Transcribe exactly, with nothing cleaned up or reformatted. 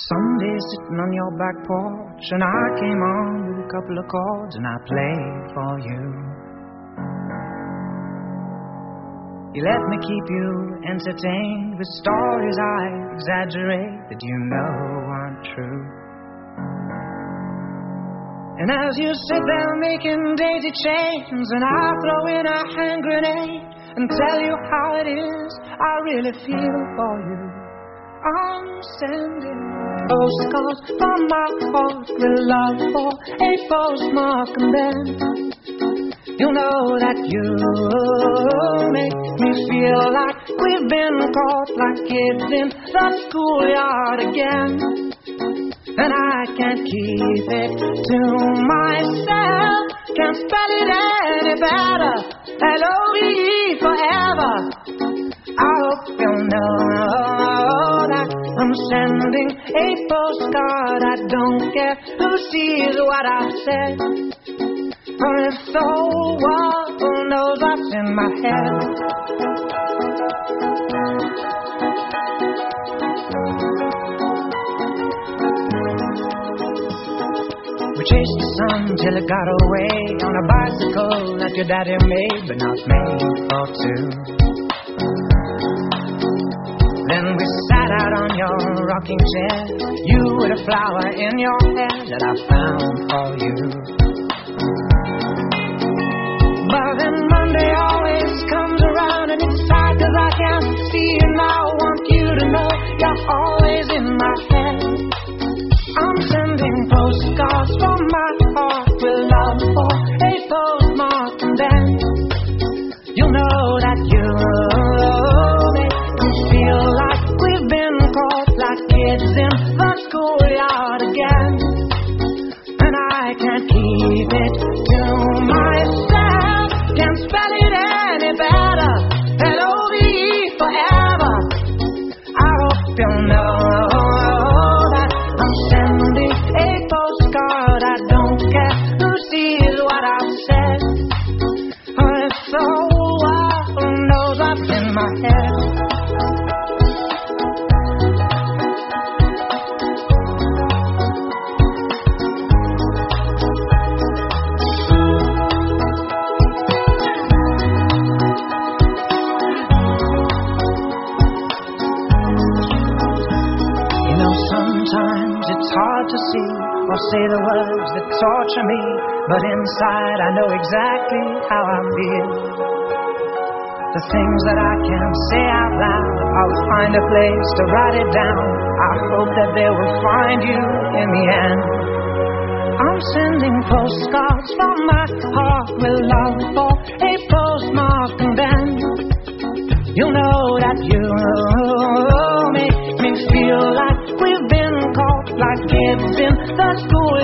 Someday sitting on your back porch, and I came on with a couple of chords, and I played for you. You let me keep you entertained with stories I exaggerate that you know aren't true. And as you sit there making daisy chains, and I throw in a hand grenade and tell you how it is I really feel for you, I'm sending postcards from my heart with love for a postmark, and then you know that you make me feel like we've been caught like kids in the schoolyard again. And I can't keep it to myself, can't spell it any better, L O V E forever. I hope you know that I'm sending a postcard. I don't care who sees what I've said, or if the whole world knows what's in my head. We chased the sun till it got away on a bicycle that your daddy made, but not made for two. Then we sat out on your rocking chair, you with a flower in your hair that I found for you. But then Monday always comes around, and it's sad 'cause I can't see you now. I want you to know you're always in my head. I'm sending postcards from my heart with love for a postmark, and then you know that you make me feel like we've been caught like kids in the schoolyard again. And I can't keep it to myself, can't spell it any better, L O V E forever. I hope you know that I'm sending a postcard. I don't care who sees what I've said, or if the whole world knows what's in my head. Sometimes it's hard to see or say the words that torture me, but inside I know exactly how I feel. The things that I can't say out loud, I'll find a place to write it down. I hope that they will find you in the end. I'm sending postcards from my heart with love for a postmark, and then you know that you make me feel like we've been caught like kids in the school